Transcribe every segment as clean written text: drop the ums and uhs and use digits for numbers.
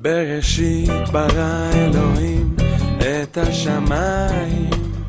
בראשית ברא אלוהים את השמיים,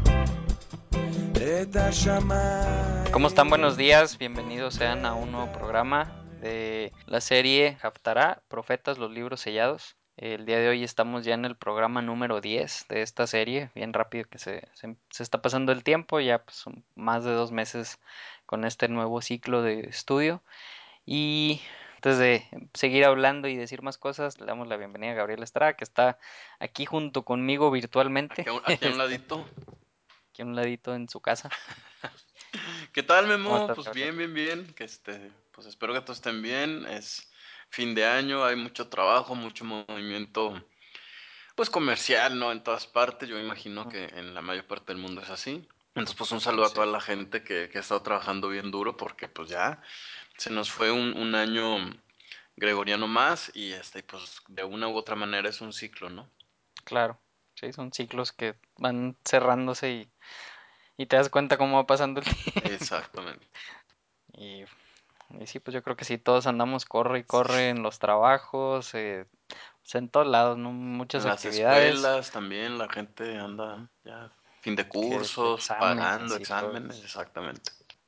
את ¿Cómo están? Buenos השמיים. días, bienvenidos sean a un nuevo programa de la serie Haftará, Profetas, los libros sellados. El día de hoy estamos ya en el programa número 10 de esta serie, bien rápido que se está pasando el tiempo, ya pues son más de 2 meses con este nuevo ciclo de estudio. Y antes de seguir hablando y decir más cosas, le damos la bienvenida a Gabriel Estrada, que está aquí junto conmigo virtualmente, Aquí a un ladito. aquí a un ladito en su casa. ¿Qué tal, ¿Cómo Memo? estás, Pues Gabriel? bien, bien, bien. Pues espero que todos estén bien. Es fin de año, hay mucho trabajo, mucho movimiento, pues comercial, ¿no? En todas partes. Yo imagino que en la mayor parte del mundo es así. Entonces, pues un saludo a Así toda es. la gente que ha estado trabajando bien duro, porque pues ya se nos fue un año gregoriano más y pues de una u otra manera es un ciclo, ¿no? Claro, sí, son ciclos que van cerrándose y te das cuenta cómo va pasando el tiempo. Exactamente. Y, y sí, pues yo creo que sí, todos andamos corre y corre en los trabajos, pues en todos lados, ¿no? Muchas En las actividades, escuelas también la gente anda ya fin de que cursos, pagando exámenes y todo exámenes, eso. exactamente.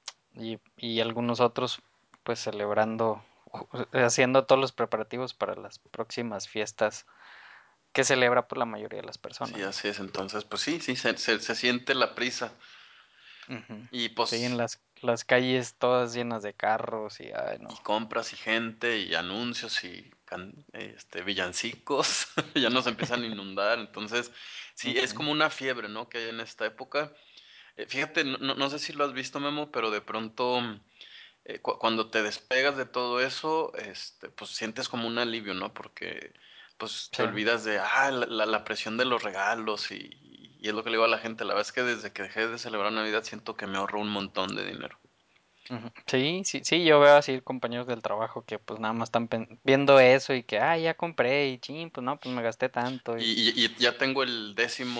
Y algunos otros, pues celebrando, haciendo todos los preparativos para las próximas fiestas que celebra por la mayoría de las Sí, personas, ¿no? así es. Entonces, pues sí, sí, se siente la prisa. Ujú. Y Sí, en pues, las calles todas llenas de carros y, ay, y no. compras y gente y anuncios y villancicos, ya nos empiezan a inundar. Entonces, sí, es Ujú. como una fiebre, ¿no? Que hay en esta época. Fíjate, no sé si lo has visto, Memo, pero de pronto cuando te despegas de todo eso, pues sientes como un alivio, ¿no? Porque pues te Sí. olvidas de la presión de los regalos y es lo que le digo a la gente. La verdad es que desde que dejé de celebrar Navidad siento que me ahorro un montón de dinero. Ujú. Sí, sí, sí, yo veo así compañeros del trabajo que pues nada más están viendo eso y que, ya compré y ching, pues no, pues me gasté tanto Y ya tengo el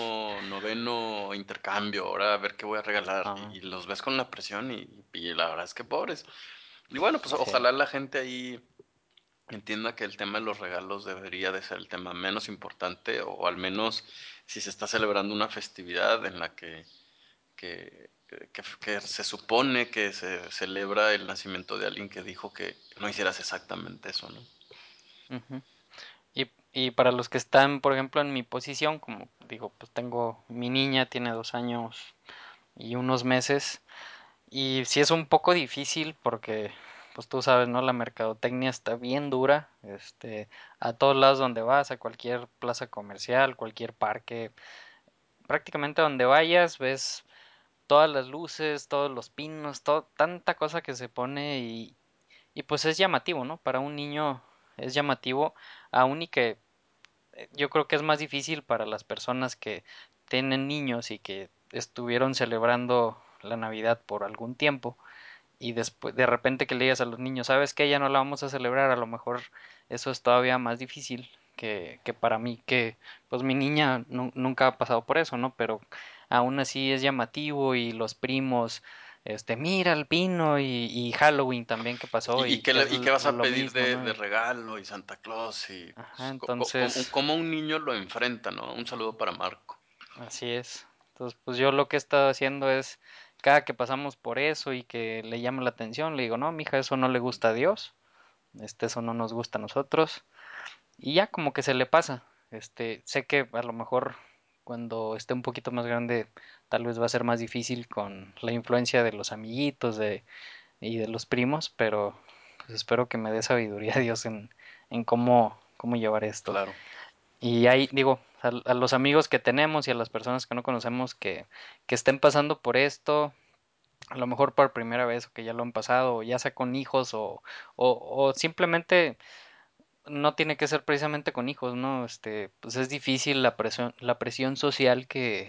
19º intercambio, ahora a ver qué voy a regalar. ah, Y los ves con la presión y la verdad es que pobres. Y bueno, pues sí, ojalá la gente ahí entienda que el tema de los regalos debería de ser el tema menos importante, o al menos si se está celebrando una festividad en la que se supone que se celebra el nacimiento de alguien que dijo que no hicieras exactamente eso, ¿no? ujú. Y para los que están, por ejemplo, en mi posición, como digo, pues tengo mi niña, tiene 2 años y unos meses, y sí es un poco difícil porque, pues tú sabes, ¿no? La mercadotecnia está bien dura, a todos lados donde vas, a cualquier plaza comercial, cualquier parque, prácticamente donde vayas, ves todas las luces, todos los pinos, tanta cosa que se pone y pues es llamativo, ¿no? Para un niño es llamativo, aún y que yo creo que es más difícil para las personas que tienen niños y que estuvieron celebrando la Navidad por algún tiempo y después de repente que le digas a los niños, ¿sabes qué? Ya no la vamos a celebrar, a lo mejor eso es todavía más difícil que para mí, que pues mi niña nunca ha pasado por eso, ¿no? Pero aún así es llamativo y los primos, mira el pino y Halloween también que pasó ¿Y y que es qué vas a lo pedir mismo, ¿no? de regalo y Santa Claus? Y Ajá, pues, entonces, cómo un niño lo enfrenta, ¿no? Un saludo para Marco. así es. Entonces, pues yo lo que he estado haciendo es, cada que pasamos por eso y que le llama la atención, le digo, no, mija, eso no le gusta a Dios, eso no nos gusta a nosotros, y ya como que se le pasa. Sé que a lo mejor cuando esté un poquito más grande, tal vez va a ser más difícil con la influencia de los amiguitos y de los primos, pero pues espero que me dé sabiduría Dios en cómo llevar esto. Claro. Y ahí digo, a los amigos que tenemos y a las personas que no conocemos que estén pasando por esto, a lo mejor por primera vez o que ya lo han pasado, o ya sea con hijos o simplemente no tiene que ser precisamente con hijos, ¿no? Pues es difícil la presión social que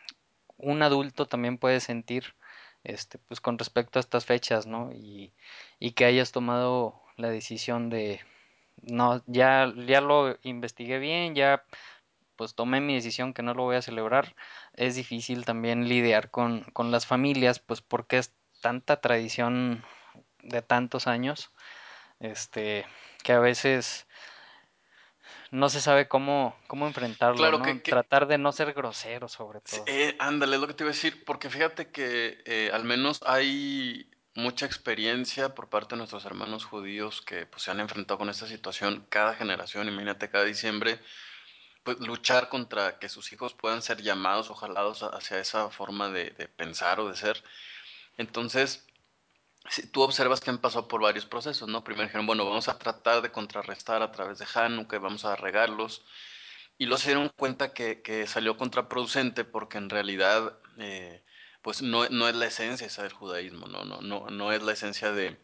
un adulto también puede sentir, pues con respecto a estas fechas, ¿no? Y que hayas tomado la decisión de, no, ya lo investigué bien, ya pues tomé mi decisión que no lo voy a celebrar. Es difícil también lidiar con las familias, pues porque es tanta tradición de tantos años, que a veces no se sabe cómo enfrentarlo, Claro ¿no? Tratar de no ser grosero sobre sí, todo. ándale, es lo que te iba a decir, porque fíjate que al menos hay mucha experiencia por parte de nuestros hermanos judíos que pues, se han enfrentado con esta situación cada generación, imagínate cada diciembre, pues luchar contra que sus hijos puedan ser llamados o jalados hacia esa forma de pensar o de ser. Entonces, si tú observas que han pasado por varios procesos, ¿no? Primero dijeron, bueno, vamos a tratar de contrarrestar a través de Hanukkah, vamos a regarlos. Y luego se dieron cuenta que salió contraproducente porque en realidad, pues no es la esencia esa del judaísmo, no es la esencia de,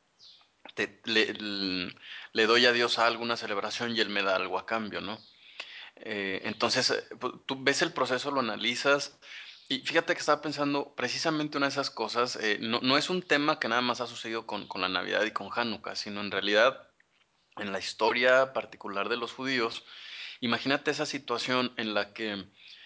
te- le, l- le doy a Dios alguna celebración y Él me da algo a cambio, ¿no? Entonces, pues, tú ves el proceso, lo analizas y fíjate que estaba pensando precisamente una de esas cosas, no es un tema que nada más ha sucedido con la Navidad y con Hanukkah, sino en realidad en la historia particular de los judíos. Imagínate esa situación en la que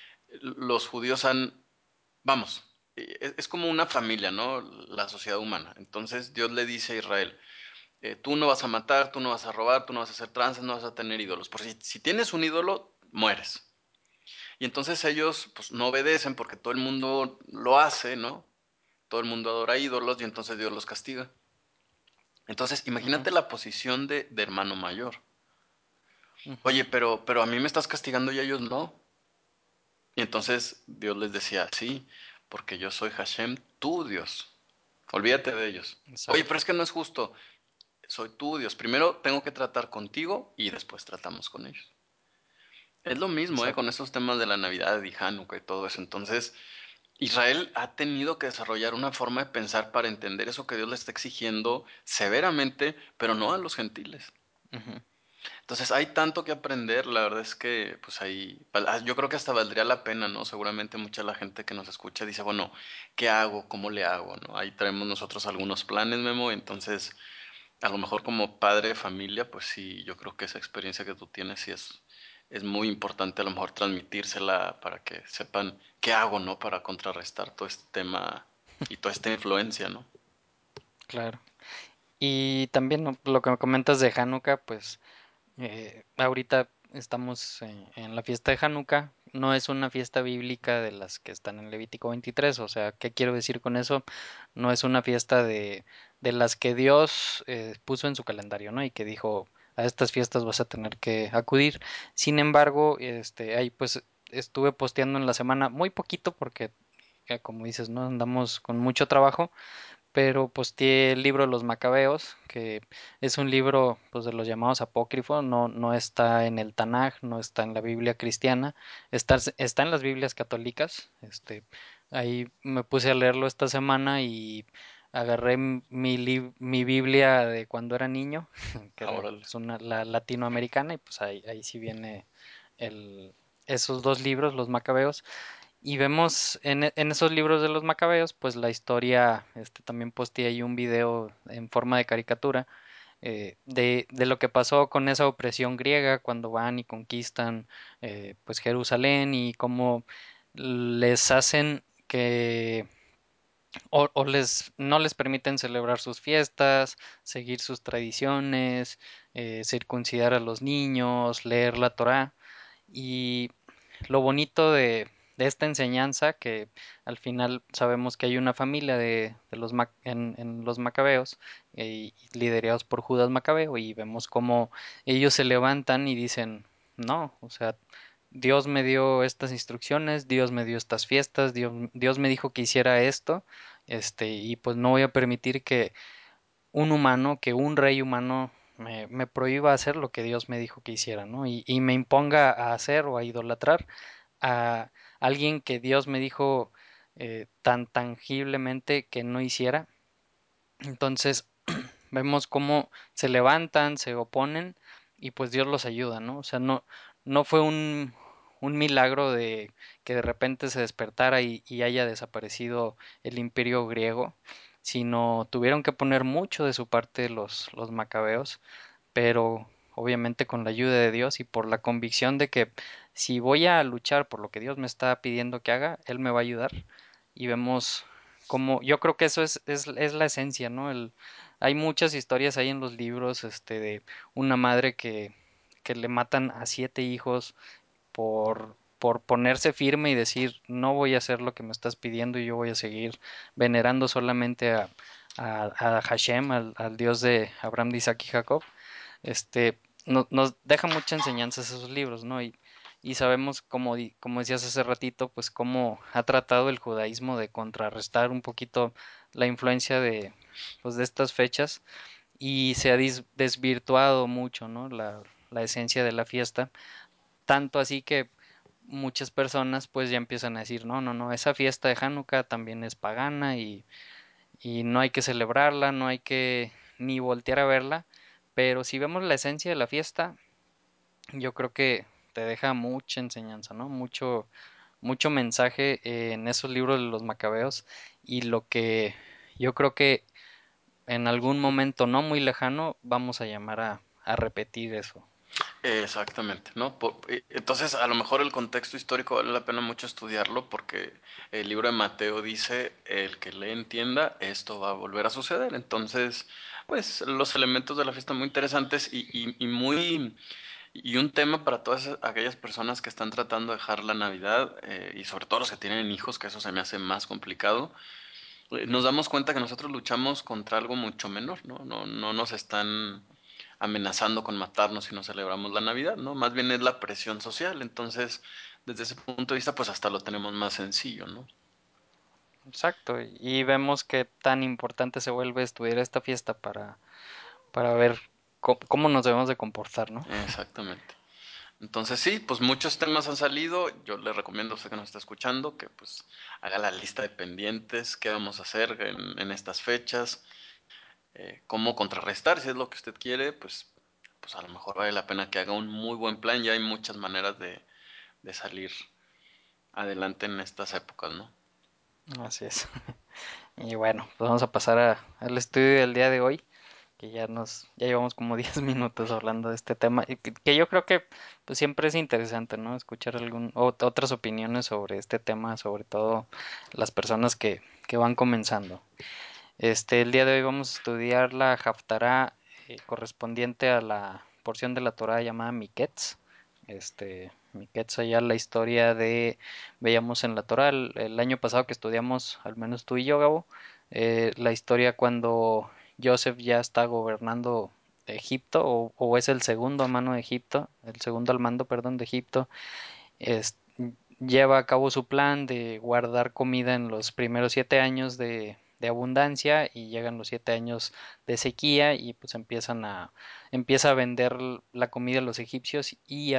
los judíos vamos, es como una familia, ¿no? La sociedad humana. Entonces Dios le dice a Israel, tú no vas a matar, tú no vas a robar, tú no vas a hacer tranzas, no vas a tener ídolos. Por si tienes un ídolo, mueres. Y entonces ellos pues no obedecen porque todo el mundo lo hace, ¿no? Todo el mundo adora ídolos y entonces Dios los castiga. Entonces Ujú, imagínate la posición de hermano mayor. ujú, Oye, pero a mí me estás castigando y a ellos no. Y entonces Dios les decía, sí, porque yo soy Hashem, tu Dios. Olvídate de ellos. Oye, exacto. pero es que no es justo. Soy tu Dios. Primero tengo que tratar contigo y después tratamos con ellos. Es lo mismo, con Exacto. esos temas de la Navidad y Hanukkah y todo eso. Entonces, Israel ha tenido que desarrollar una forma de pensar para entender eso que Dios le está exigiendo severamente, pero no a los gentiles. Ujú, Entonces hay tanto que aprender, la verdad es que pues ahí, yo creo que hasta valdría la pena, ¿no? Seguramente mucha de la gente que nos escucha dice, bueno, ¿qué hago? ¿Cómo le hago? ¿No? Ahí traemos nosotros algunos planes, Memo, entonces a lo mejor como padre de familia, pues sí, yo creo que esa experiencia que tú tienes sí es muy importante a lo mejor transmitírsela para que sepan qué hago, ¿no? Para contrarrestar todo este tema y toda esta influencia, ¿no? claro. Y también, ¿no? Lo que me comentas de Hanukkah, pues ahorita estamos en la fiesta de Hanukkah. No es una fiesta bíblica de las que están en Levítico 23. O sea, ¿qué quiero decir con eso? No es una fiesta de las que Dios puso en su calendario, ¿no? Y que dijo, a estas fiestas vas a tener que acudir. Sin embargo, ahí pues estuve posteando en la semana muy poquito porque, como dices, ¿no? Andamos con mucho trabajo, pero posteé el libro de los Macabeos, que es un libro pues de los llamados apócrifos, no está en el Tanaj, no está en la Biblia cristiana, está en las Biblias católicas. Ahí me puse a leerlo esta semana y agarré mi Biblia de cuando era niño, que era Órale. pues, la latinoamericana, y pues ahí sí viene el, esos dos libros, los Macabeos, y vemos en esos libros de los Macabeos, pues la historia, también posteé ahí un video en forma de caricatura, de lo que pasó con esa opresión griega cuando van y conquistan pues Jerusalén, y cómo les hacen que no les permiten celebrar sus fiestas, seguir sus tradiciones, circuncidar a los niños, leer la Torá. Y lo bonito de esta enseñanza, que al final sabemos que hay una familia en los Macabeos, liderados por Judas Macabeo, y vemos cómo ellos se levantan y dicen, no, o sea, Dios me dio estas instrucciones, Dios me dio estas fiestas, Dios me dijo que hiciera esto, y pues no voy a permitir que un humano, que un rey humano me prohíba hacer lo que Dios me dijo que hiciera, ¿no? Y me imponga a hacer o a idolatrar a alguien que Dios me dijo tan tangiblemente que no hiciera. Entonces vemos cómo se levantan, se oponen, y pues Dios los ayuda, ¿no? O sea, no fue un milagro de que de repente se despertara y haya desaparecido el imperio griego, sino tuvieron que poner mucho de su parte los macabeos, pero obviamente con la ayuda de Dios y por la convicción de que si voy a luchar por lo que Dios me está pidiendo que haga, Él me va a ayudar. Y vemos como, yo creo que eso es la esencia, ¿no? Hay muchas historias ahí en los libros, de una madre que le matan a 7 hijos por ponerse firme y decir, no voy a hacer lo que me estás pidiendo y yo voy a seguir venerando solamente a Hashem, al Dios de Abraham, de Isaac y Jacob. Nos deja muchas enseñanzas esos libros, ¿no? Y sabemos, como decías hace ratito, pues cómo ha tratado el judaísmo de contrarrestar un poquito la influencia pues, de estas fechas, y se ha desvirtuado mucho, ¿no? La esencia de la fiesta, tanto así que muchas personas pues ya empiezan a decir, no, no, no, esa fiesta de Hanukkah también es pagana y no hay que celebrarla, no hay que ni voltear a verla, pero si vemos la esencia de la fiesta, yo creo que te deja mucha enseñanza, ¿no? Mucho mensaje en esos libros de los macabeos, y lo que yo creo que en algún momento no muy lejano vamos a llamar a repetir eso. Exactamente, ¿no? Entonces, a lo mejor el contexto histórico vale la pena mucho estudiarlo porque el libro de Mateo dice, el que le entienda, esto va a volver a suceder. Entonces, pues los elementos de la fiesta muy interesantes y un tema para todas aquellas personas que están tratando de dejar la Navidad y sobre todo los que tienen hijos, que eso se me hace más complicado. Nos damos cuenta que nosotros luchamos contra algo mucho menor, ¿no? No nos están amenazando con matarnos si no celebramos la Navidad, ¿no? Más bien es la presión social. Entonces, desde ese punto de vista, pues hasta lo tenemos más sencillo, ¿no? Exacto, y vemos que tan importante se vuelve estudiar esta fiesta para ver cómo nos debemos de comportar, ¿no? Exactamente. Entonces sí, pues muchos temas han salido. Yo le recomiendo a usted que nos está escuchando que pues haga la lista de pendientes, qué vamos a hacer en estas fechas, cómo contrarrestar, si es lo que usted quiere, pues a lo mejor vale la pena que haga un muy buen plan. Ya hay muchas maneras de salir adelante en estas épocas, ¿no? Así es. Y bueno, pues vamos a pasar al estudio del día de hoy, que ya llevamos como 10 minutos hablando de este tema, y que yo creo que pues siempre es interesante, ¿no? Escuchar otras opiniones sobre este tema, sobre todo las personas que van comenzando. El día de hoy vamos a estudiar la Haftará correspondiente a la porción de la Torá llamada Miketz. Miketz, allá la historia veíamos en la Torá el año pasado que estudiamos, al menos tú y yo, Gabo, la historia cuando Joseph ya está gobernando Egipto, o es el segundo a mano de Egipto, el segundo al mando, perdón, de Egipto. es- Lleva a cabo su plan de guardar comida en los primeros 7 años de abundancia, y llegan los 7 años de sequía, y pues empieza a vender la comida a los egipcios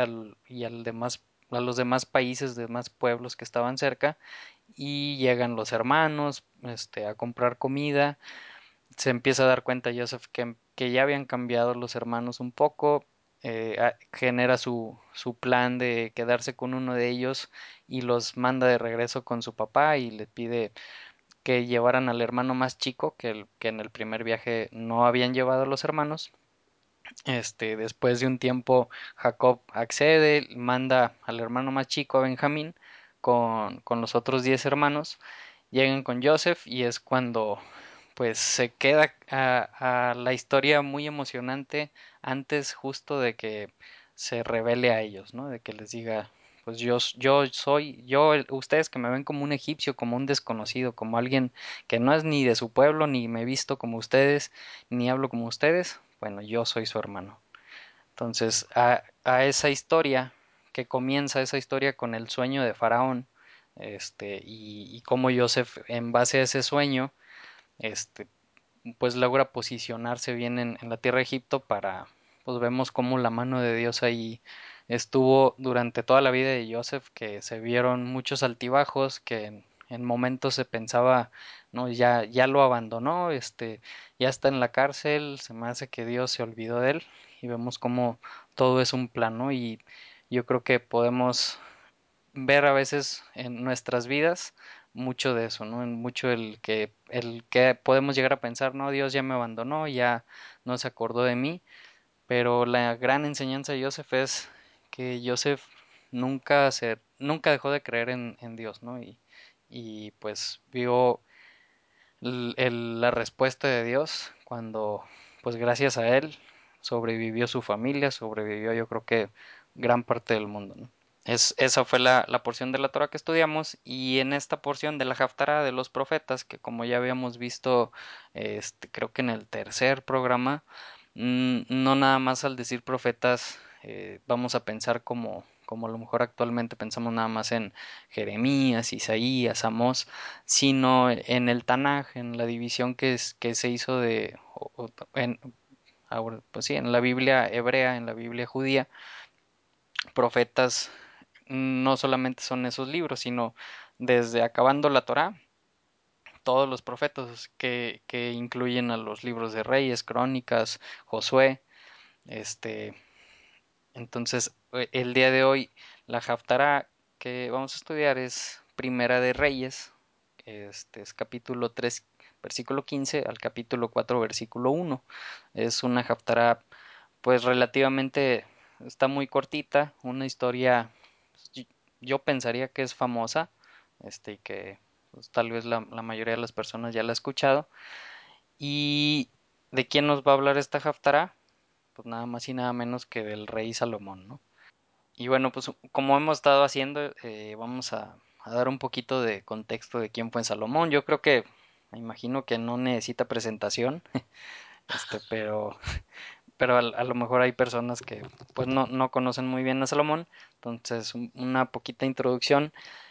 a los demás países, demás pueblos que estaban cerca, y llegan los hermanos a comprar comida. Se empieza a dar cuenta Joseph que ya habían cambiado los hermanos un poco. Genera su plan de quedarse con uno de ellos y los manda de regreso con su papá, y le pide que llevaran al hermano más chico, que en el primer viaje no habían llevado a los hermanos. Después de un tiempo, Jacob accede, manda al hermano más chico, a Benjamín, con los otros 10 hermanos. Llegan con Joseph, y es cuando pues se queda a la historia muy emocionante antes justo de que se revele a ellos, ¿no? De que les diga, pues ustedes que me ven como un egipcio, como un desconocido, como alguien que no es ni de su pueblo, ni me he visto como ustedes, ni hablo como ustedes, bueno, yo soy su hermano. Entonces, a esa historia, que comienza esa historia con el sueño de Faraón, y cómo Joseph, en base a ese sueño, este, pues logra posicionarse bien en la tierra de Egipto pues vemos cómo la mano de Dios ahí estuvo durante toda la vida de Joseph, que se vieron muchos altibajos, que en momentos se pensaba, no, ya lo abandonó, ya está en la cárcel, se me hace que Dios se olvidó de él, y vemos cómo todo es un plan, ¿no? Y yo creo que podemos ver a veces en nuestras vidas mucho de eso, ¿no? En mucho el que podemos llegar a pensar, no, Dios ya me abandonó, ya no se acordó de mí, pero la gran enseñanza de Joseph es que Joseph nunca dejó de creer en Dios, ¿no? Y pues vio la respuesta de Dios cuando, pues gracias a él, sobrevivió su familia, sobrevivió yo creo que gran parte del mundo, ¿no? Esa fue la porción de la Torah que estudiamos, y en esta porción de la Haftará de los profetas, que como ya habíamos visto, creo que en el tercer programa, no nada más al decir profetas vamos a pensar como a lo mejor actualmente pensamos nada más en Jeremías, Isaías, Amós, sino en el Tanaj, en la división que se hizo ahora, pues sí, en la Biblia hebrea, en la Biblia judía. Profetas no solamente son esos libros, sino desde acabando la Torá, todos los profetas que incluyen a los libros de Reyes, Crónicas, Josué. este entonces el día de hoy la Haftará que vamos a estudiar es Primera de Reyes. Es capítulo 3 versículo 15 al capítulo 4 versículo 1. Es una Haftará pues relativamente, está muy cortita, una historia, yo pensaría que es famosa, y que pues, tal vez la mayoría de las personas ya la ha escuchado. ¿Y de quién nos va a hablar esta Haftará? Pues nada más y nada menos que del rey Salomón, ¿no? Y bueno, pues como hemos estado haciendo, vamos a dar un poquito de contexto de quién fue Salomón. Yo creo que, me imagino que no necesita presentación, pero a lo mejor hay personas que pues no conocen muy bien a Salomón. Entonces una poquita introducción,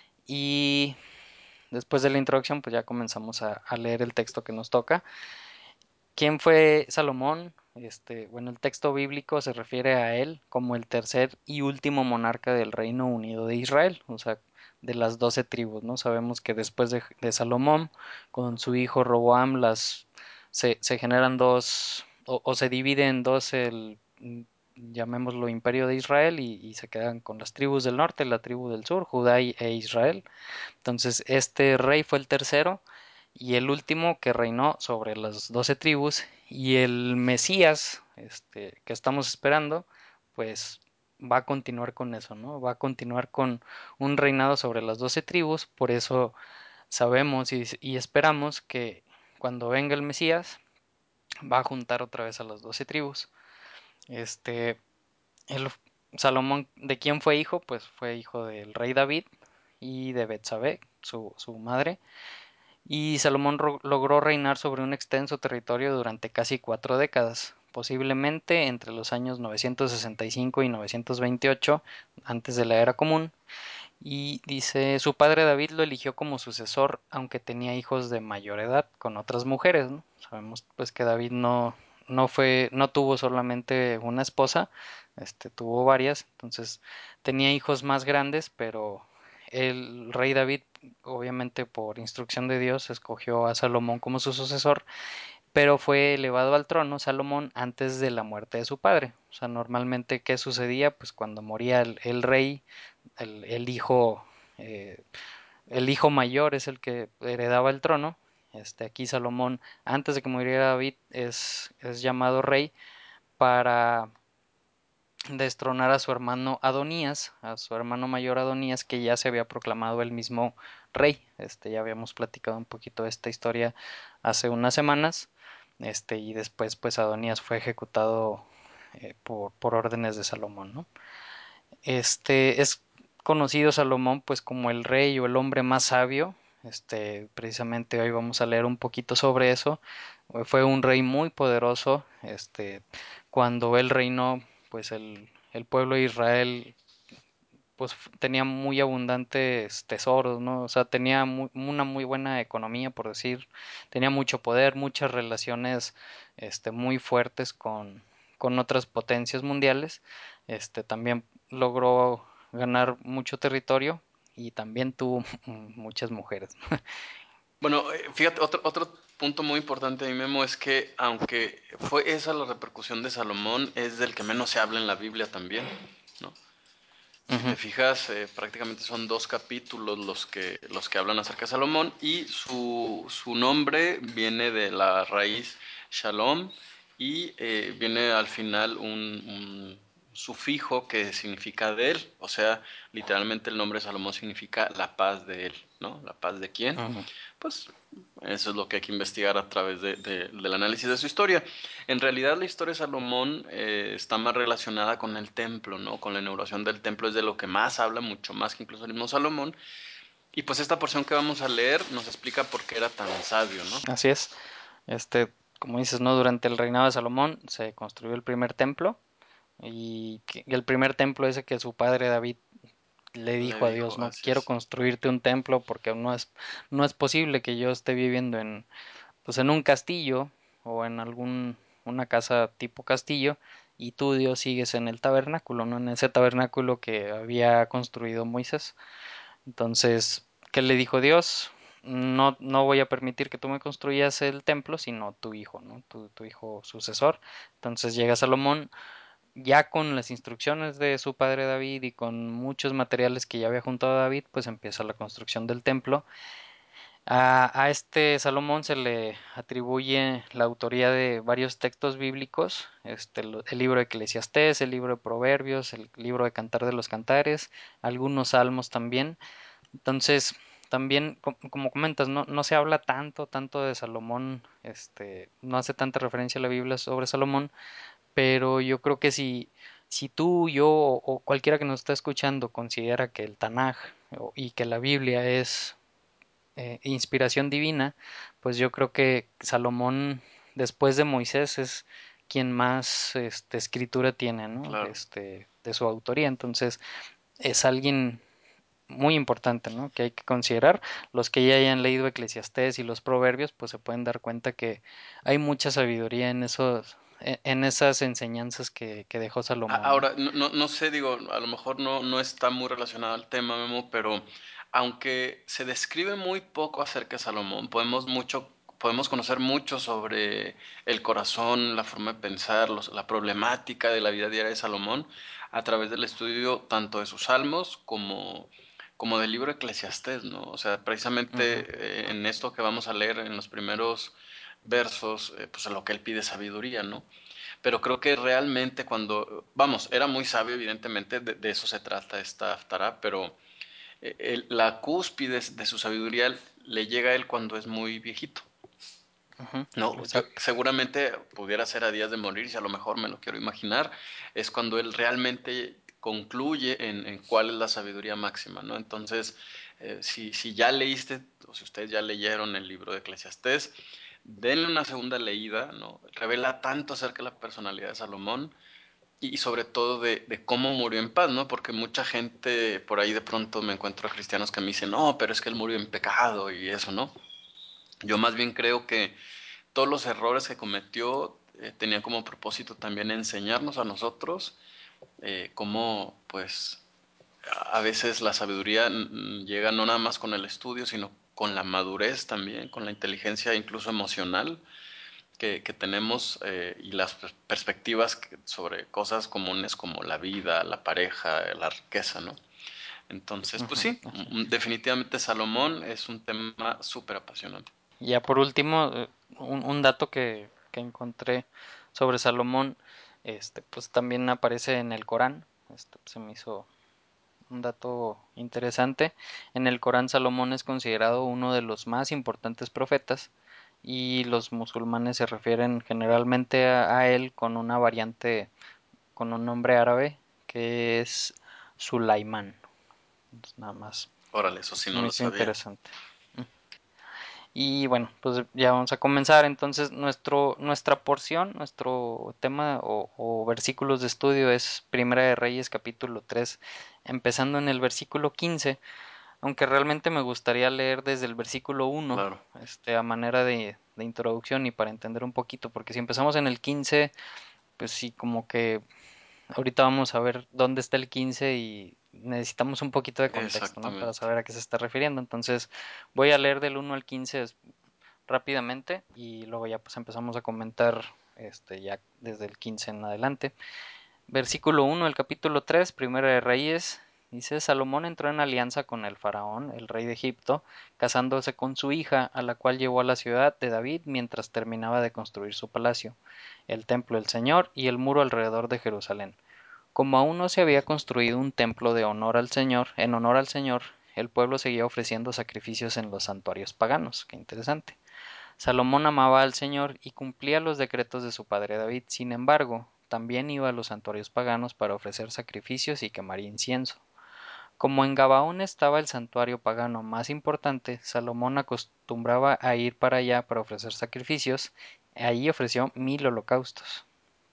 y después de la introducción pues ya comenzamos a leer el texto que nos toca. ¿Quién fue Salomón? Bueno, el texto bíblico se refiere a él como el tercer y último monarca del Reino Unido de Israel, o sea, de las 12 tribus, ¿no? Sabemos que después de Salomón, con su hijo Roboam, se generan dos, o se divide en dos llamémoslo Imperio de Israel, y se quedan con las tribus del norte, la tribu del sur, Judá e Israel. Entonces, este rey fue el tercero y el último que reinó sobre las 12 tribus, y el Mesías, que estamos esperando, pues va a continuar con eso, ¿no? Va a continuar con un reinado sobre las 12 tribus. Por eso sabemos y esperamos que cuando venga el Mesías va a juntar otra vez a las 12 tribus. Este, el Salomón, ¿de quién fue hijo? Pues fue hijo del rey David y de Betsabé, su madre. Y Salomón logró reinar sobre un extenso territorio durante casi 4 décadas, posiblemente entre los años 965 y 928 antes de la era común. Y dice, su padre David lo eligió como sucesor, aunque tenía hijos de mayor edad con otras mujeres, ¿no? Sabemos pues que David no tuvo solamente una esposa, tuvo varias. Entonces tenía hijos más grandes, pero el rey David, obviamente por instrucción de Dios, escogió a Salomón como su sucesor, pero fue elevado al trono Salomón antes de la muerte de su padre. O sea, normalmente, ¿qué sucedía? Pues cuando moría el rey, el, el hijo, eh, el hijo mayor es el que heredaba el trono. Aquí Salomón, antes de que muriera David, es llamado rey para destronar a su hermano Adonías, a su hermano mayor Adonías, que ya se había proclamado el mismo rey. Ya habíamos platicado un poquito de esta historia hace unas semanas. Y después pues Adonías fue ejecutado por órdenes de Salomón, ¿no? Es conocido Salomón pues como el rey o el hombre más sabio. Precisamente hoy vamos a leer un poquito sobre eso. Fue un rey muy poderoso. Cuando él reinó, pues el pueblo de Israel pues tenía muy abundantes tesoros, ¿no? O sea, tenía una muy buena economía, por decir, tenía mucho poder, muchas relaciones, muy fuertes con otras potencias mundiales. También logró ganar mucho territorio y también tuvo muchas mujeres. Bueno, fíjate, otro punto muy importante ahí, Memo, es que aunque fue esa la repercusión de Salomón, es del que menos se habla en la Biblia también, ¿no? Si te Ujú. fijas, prácticamente son dos capítulos los que hablan acerca de Salomón, y su nombre viene de la raíz Shalom, y viene al final sufijo que significa de él, o sea, literalmente el nombre Salomón significa la paz de él, ¿no? La paz de quién. Ujú. Pues eso es lo que hay que investigar a través del análisis de su historia. En realidad la historia de Salomón está más relacionada con el templo, ¿no? Con la inauguración del templo es de lo que más habla, mucho más que incluso el mismo Salomón. Y pues esta porción que vamos a leer nos explica por qué era tan sabio, ¿no? Así es. Como dices, ¿no? Durante el reinado de Salomón se construyó el primer templo y el primer templo ese que su padre David le Le dijo a Dios, dijo, no así quiero es. construirte un templo porque no es posible que yo esté viviendo pues en un castillo o en una casa tipo castillo y tú Dios sigues en el tabernáculo, no en ese tabernáculo que había construido Moisés. Entonces, ¿qué le dijo Dios? No, no voy a permitir que tú me construyas el templo, sino tu hijo, ¿no? Tu hijo sucesor. Entonces llega Salomón ya con las instrucciones de su padre David y con muchos materiales que ya había juntado David, pues empieza la construcción del templo. A este Salomón se le atribuye la autoría de varios textos bíblicos, el libro de Eclesiastés, el libro de Proverbios, el libro de Cantar de los Cantares, algunos salmos también. Entonces, también, como comentas, no se habla tanto de Salomón, no hace tanta referencia a la Biblia sobre Salomón, pero yo creo que si tú, yo o cualquiera que nos está escuchando considera que el Tanaj y que la Biblia es inspiración divina, pues yo creo que Salomón, después de Moisés, es quien más escritura tiene, ¿no? Claro. De su autoría. Entonces, es alguien muy importante, ¿no? Que hay que considerar. Los que ya hayan leído Eclesiastés y los Proverbios, pues se pueden dar cuenta que hay mucha sabiduría en esas enseñanzas que dejó Salomón, ¿no? Ahora, no sé, digo, a lo mejor no está muy relacionado al tema, Memo, pero aunque se describe muy poco acerca de Salomón, podemos conocer mucho sobre el corazón, la forma de pensar, la problemática de la vida diaria de Salomón a través del estudio tanto de sus salmos como del libro Eclesiastés, ¿no? O sea, Ujú, precisamente en esto que vamos a leer en los primeros versos, pues en lo que él pide sabiduría, ¿no? Pero creo que realmente cuando, vamos, era muy sabio, evidentemente, de eso se trata esta Haftarah, pero la cúspide de su sabiduría le llega a él cuando es muy viejito. ujú, No, yo exacto. seguramente pudiera ser a días de morir, si a lo mejor me lo quiero imaginar, es cuando él realmente concluye en cuál es la sabiduría máxima, ¿no? Entonces, si ya leíste, o si ustedes ya leyeron el libro de Eclesiastés, denle una segunda leída, ¿no? Revela tanto acerca de la personalidad de Salomón y sobre todo de cómo murió en paz, ¿no? Porque mucha gente por ahí de pronto me encuentro a cristianos que me dicen, no, pero es que él murió en pecado y eso, ¿no? Yo más bien creo que todos los errores que cometió tenían como propósito también enseñarnos a nosotros cómo, pues, a veces la sabiduría llega no nada más con el estudio, sino con la madurez también, con la inteligencia incluso emocional que tenemos y las perspectivas sobre cosas comunes como la vida, la pareja, la riqueza, ¿no? Entonces, pues Ujú, sí, así. definitivamente Salomón es un tema súper apasionante. Y ya por último, un dato que encontré sobre Salomón, pues también aparece en el Corán. Se me hizo un dato interesante. En el Corán, Salomón es considerado uno de los más importantes profetas y los musulmanes se refieren generalmente a él con una variante, con un nombre árabe que es Sulaimán. Entonces, nada más. Órale, eso sí Se no me lo hizo sabía. interesante. Y bueno, pues ya vamos a comenzar. Entonces, nuestra porción, nuestro tema o versículos de estudio es Primera de Reyes, capítulo 3, empezando en el versículo 15, aunque realmente me gustaría leer desde el versículo 1, Claro, a manera de introducción y para entender un poquito, porque si empezamos en el 15, pues sí, como que ahorita vamos a ver dónde está el 15 y necesitamos un poquito de contexto, ¿no? Para exactamente. saber a qué se está refiriendo. Entonces, voy a leer del 1 al 15 rápidamente y luego ya pues empezamos a comentar ya desde el 15 en adelante. Versículo 1 del capítulo 3, Primera de Reyes, dice: Salomón entró en alianza con el faraón, el rey de Egipto, casándose con su hija, a la cual llevó a la ciudad de David mientras terminaba de construir su palacio, el templo del Señor y el muro alrededor de Jerusalén. Como aún no se había construido un templo de honor al Señor, en honor al Señor, el pueblo seguía ofreciendo sacrificios en los santuarios paganos. Qué interesante. Salomón amaba al Señor y cumplía los decretos de su padre David. Sin embargo, también iba a los santuarios paganos para ofrecer sacrificios y quemar incienso. Como en Gabaón estaba el santuario pagano más importante, Salomón acostumbraba a ir para allá para ofrecer sacrificios. Allí ofreció 1000 holocaustos.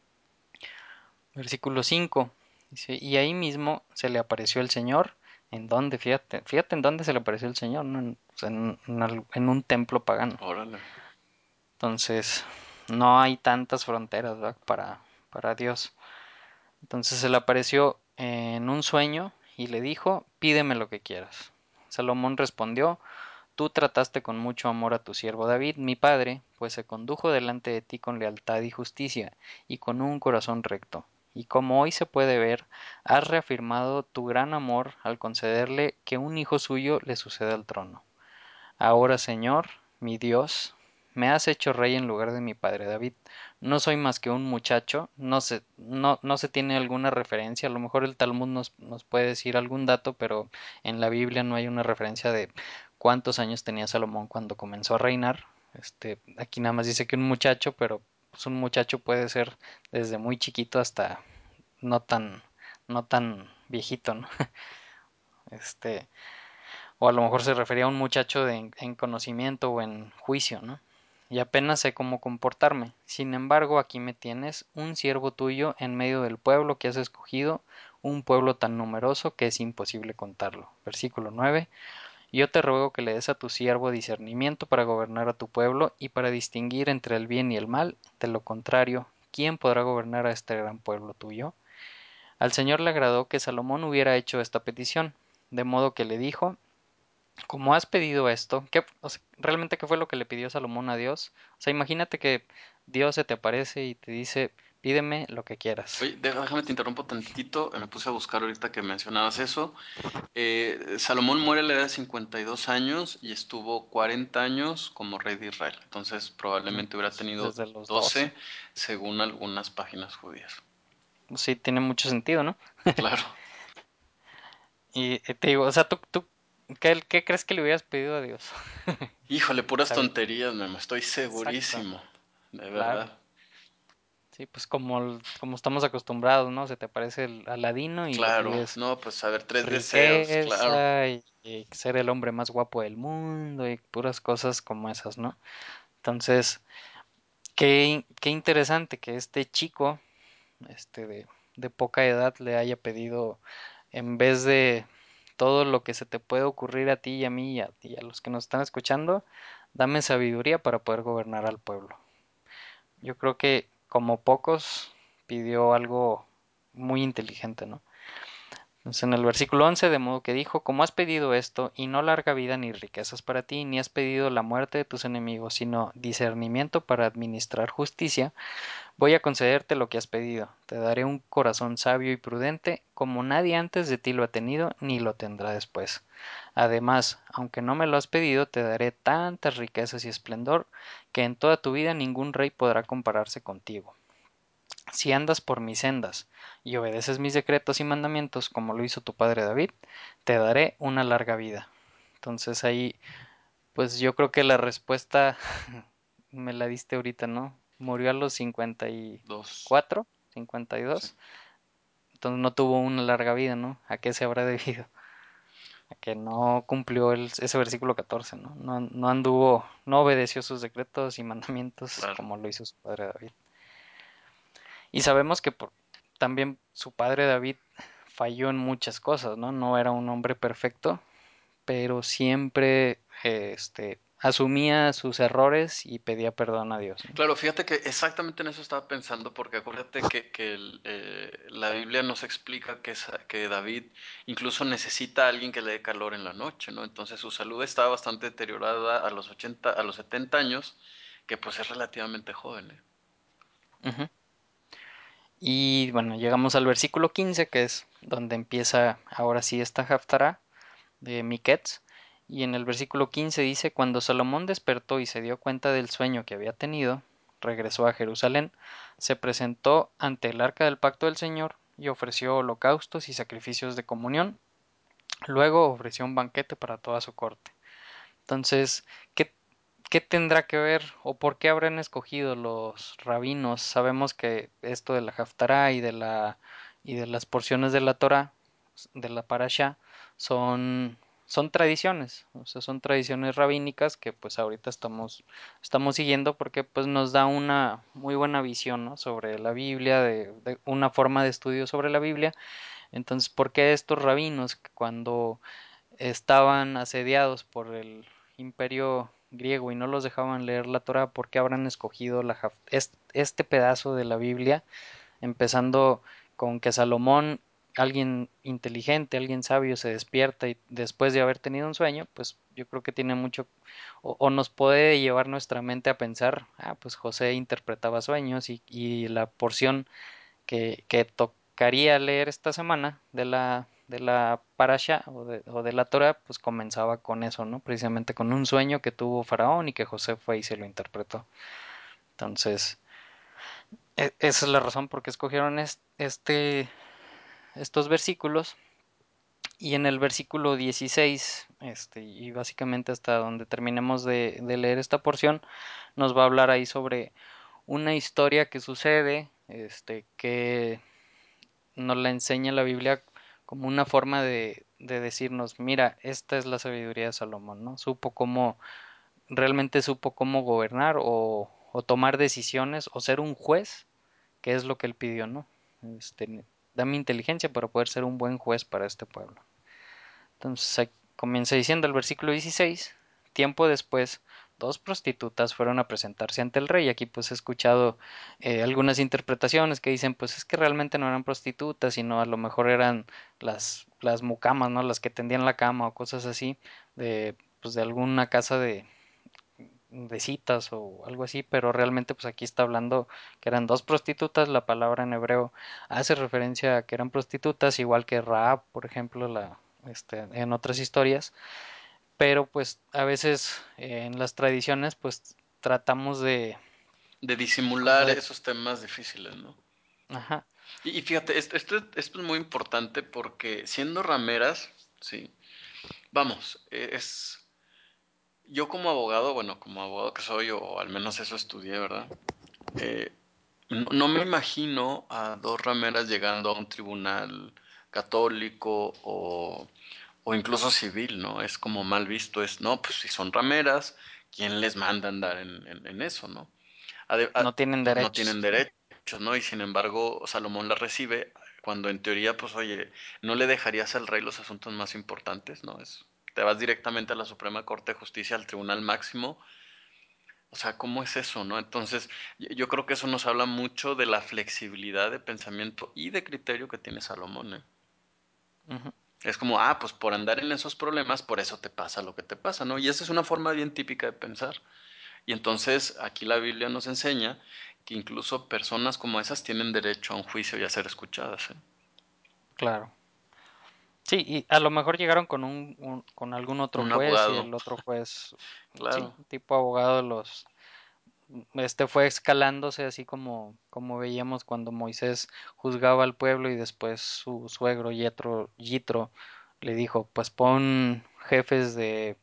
Versículo 5. Dice, y ahí mismo se le apareció el Señor. ¿En dónde? Fíjate en dónde se le apareció el Señor, ¿no? En un templo pagano. Órale. Entonces, no hay tantas fronteras, ¿verdad? Para Dios. Entonces se le apareció en un sueño y le dijo, pídeme lo que quieras. Salomón respondió, tú trataste con mucho amor a tu siervo David, mi padre, pues se condujo delante de ti con lealtad y justicia, y con un corazón recto. Y como hoy se puede ver, has reafirmado tu gran amor al concederle que un hijo suyo le suceda al trono. Ahora, Señor, mi Dios, me has hecho rey en lugar de mi padre David. No soy más que un muchacho, no se tiene alguna referencia, a lo mejor el Talmud nos puede decir algún dato, pero en la Biblia no hay una referencia de cuántos años tenía Salomón cuando comenzó a reinar. Aquí nada más dice que un muchacho, pero pues un muchacho puede ser desde muy chiquito hasta no tan, no tan viejito, ¿no? Este, o a lo mejor se refería a un muchacho en conocimiento o en juicio, ¿no? Y apenas sé cómo comportarme. Sin embargo, aquí me tienes, un siervo tuyo en medio del pueblo que has escogido, un pueblo tan numeroso que es imposible contarlo. Versículo 9. Yo te ruego que le des a tu siervo discernimiento para gobernar a tu pueblo y para distinguir entre el bien y el mal. De lo contrario, ¿quién podrá gobernar a este gran pueblo tuyo? Al Señor le agradó que Salomón hubiera hecho esta petición, de modo que le dijo, como has pedido esto, realmente qué fue lo que le pidió Salomón a Dios? O sea, imagínate que Dios se te aparece y te dice, pídeme lo que quieras. Oye, déjame te interrumpo tantitito. Me puse a buscar ahorita que mencionabas eso. Salomón muere a la edad de 52 años y estuvo 40 años como rey de Israel. Entonces probablemente hubiera tenido Desde los 12. 12 según algunas páginas judías. Sí, tiene mucho sentido, ¿no? Claro. Y te digo, o sea, tú ¿qué crees que le hubieras pedido a Dios? Híjole, puras Sabi- tonterías, Memo. Estoy Exacto, segurísimo. De claro. verdad. Sí, pues como estamos acostumbrados, ¿no? Se te aparece el Aladino y le Claro. pides No, pues a ver, tres deseos, claro. riqueza y ser el hombre más guapo del mundo y puras cosas como esas, ¿no? Entonces, qué interesante que este chico, de poca edad, le haya pedido, en vez de todo lo que se te puede ocurrir a ti y a mí y a los que nos están escuchando, dame sabiduría para poder gobernar al pueblo. Yo creo que como pocos pidió algo muy inteligente, ¿no? Entonces, en el versículo 11, de modo que dijo, como has pedido esto, y no larga vida ni riquezas para ti, ni has pedido la muerte de tus enemigos, sino discernimiento para administrar justicia, voy a concederte lo que has pedido. Te daré un corazón sabio y prudente, como nadie antes de ti lo ha tenido, ni lo tendrá después. Además, aunque no me lo has pedido, te daré tantas riquezas y esplendor, que en toda tu vida ningún rey podrá compararse contigo. Si andas por mis sendas y obedeces mis decretos y mandamientos, como lo hizo tu padre David, te daré una larga vida. Entonces ahí, pues yo creo que la respuesta me la diste ahorita, ¿no? Murió a los 2. 54, Sí. 52, entonces no tuvo una larga vida, ¿no? ¿A qué se habrá debido? A que no cumplió ese versículo 14, ¿no? No anduvo, no obedeció sus decretos y mandamientos Claro. como lo hizo su padre David. Y sabemos que también su padre David falló en muchas cosas, ¿no? No era un hombre perfecto, pero siempre asumía sus errores y pedía perdón a Dios, ¿no? Claro, fíjate que exactamente en eso estaba pensando, porque acuérdate que la Biblia nos explica que David incluso necesita a alguien que le dé calor en la noche, ¿no? Entonces su salud estaba bastante deteriorada a los 80, a los 70 años, que pues es relativamente joven, ¿eh? Ujú. Y bueno, llegamos al versículo 15, que es donde empieza ahora sí esta Haftará de Miquets. Y en el versículo 15 dice, cuando Salomón despertó y se dio cuenta del sueño que había tenido, regresó a Jerusalén, se presentó ante el arca del pacto del Señor y ofreció holocaustos y sacrificios de comunión. Luego ofreció un banquete para toda su corte. Entonces, ¿qué, qué tendrá que ver o por qué habrán escogido los rabinos? Sabemos que esto de la Haftará y de las porciones de la Torá, de la Parashá, son son tradiciones, o sea, son tradiciones rabínicas que pues ahorita estamos siguiendo porque pues nos da una muy buena visión, ¿no? Sobre la Biblia, de una forma de estudio sobre la Biblia. Entonces, ¿por qué estos rabinos que cuando estaban asediados por el imperio griego y no los dejaban leer la Torah, por qué habrán escogido este pedazo de la Biblia, empezando con que Salomón, alguien inteligente, alguien sabio, se despierta y después de haber tenido un sueño, pues yo creo que tiene mucho, o nos puede llevar nuestra mente a pensar, pues José interpretaba sueños y la porción que tocaría leer esta semana de la Parasha o de la Torah, pues comenzaba con eso, ¿no? Precisamente con un sueño que tuvo Faraón y que José fue y se lo interpretó. Entonces, esa es la razón por qué escogieron estos versículos. Y en el versículo 16, y básicamente hasta donde terminemos de leer esta porción, nos va a hablar ahí sobre una historia que sucede, que nos la enseña la Biblia como una forma de decirnos, mira, esta es la sabiduría de Salomón, ¿no? Realmente supo cómo gobernar o tomar decisiones o ser un juez, que es lo que él pidió, ¿no? Dame inteligencia para poder ser un buen juez para este pueblo. Entonces comienza diciendo el versículo 16, tiempo después, dos prostitutas fueron a presentarse ante el rey. Aquí pues he escuchado algunas interpretaciones que dicen pues es que realmente no eran prostitutas, sino a lo mejor eran las mucamas, ¿no? Las que tendían la cama o cosas así, pues de alguna casa de citas o algo así, pero realmente pues aquí está hablando que eran dos prostitutas, la palabra en hebreo hace referencia a que eran prostitutas, igual que Raab, por ejemplo, en otras historias, pero pues a veces en las tradiciones pues tratamos De como disimular de, esos temas difíciles, ¿no? ajá, Y fíjate, esto es muy importante porque siendo rameras, sí, vamos, yo como abogado, bueno, como abogado que soy, o al menos eso estudié, ¿verdad? Eh, no me imagino a dos rameras llegando a un tribunal católico o incluso civil, ¿no? Es como mal visto, no, pues si son rameras, ¿quién les manda andar en eso, ¿no? no tienen No tienen derechos. derechos, ¿no? Y sin embargo, Salomón la recibe cuando en teoría, pues oye, no le dejarías al rey los asuntos más importantes, ¿no? Te vas directamente a la Suprema Corte de Justicia, al Tribunal Máximo. O sea, ¿cómo es eso, no? Entonces, yo creo que eso nos habla mucho de la flexibilidad de pensamiento y de criterio que tiene Salomón, ¿eh? Ujú. Es como, pues por andar en esos problemas, por eso te pasa lo que te pasa, ¿no? Y esa es una forma bien típica de pensar. Y entonces aquí la Biblia nos enseña que incluso personas como esas tienen derecho a un juicio y a ser escuchadas, ¿eh? Claro. Sí, y a lo mejor llegaron con con algún otro Un juez y abogado, el otro juez, sí, claro. tipo abogado fue escalándose así como veíamos cuando Moisés juzgaba al pueblo y después su suegro Yitro le dijo, pues pon jefes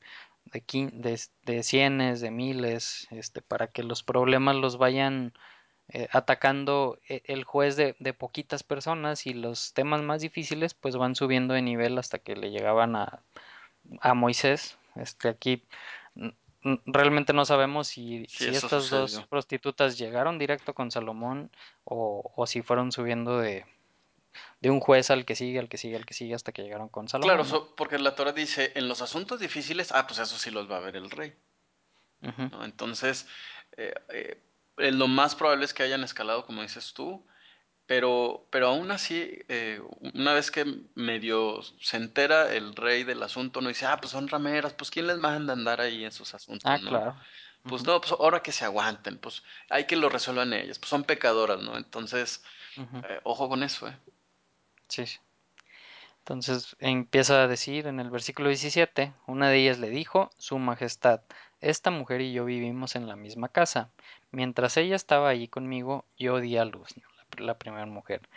de cienes, de miles, para que los problemas los vayan atacando el juez de poquitas personas y los temas más difíciles pues van subiendo de nivel hasta que le llegaban a Moisés. Aquí realmente no sabemos Sí, si eso estas dos sucedió. prostitutas llegaron directo con Salomón o si fueron subiendo de un juez al que sigue, al que sigue, al que sigue hasta que llegaron con Claro, Salomón, ¿no? porque la Torah dice, en los asuntos difíciles, pues eso sí los va a ver el rey, Ujú. ¿no? Entonces, eh, eh, lo más probable es que hayan escalado, como dices tú, pero aún así, una vez que medio se entera el rey del asunto, no dice, pues son rameras, pues ¿quién les manda a andar ahí en sus asuntos, no? Claro. Pues Ujú, no, pues ahora que se aguanten, pues hay que lo resuelvan ellas, pues son pecadoras, ¿no? Entonces, ujú. ojo con eso, ¿eh? Sí, sí. Entonces empieza a decir en el versículo 17, una de ellas le dijo, Su Majestad, esta mujer y yo vivimos en la misma casa. Mientras ella estaba allí conmigo, yo di a luz, ¿no? La primera mujer.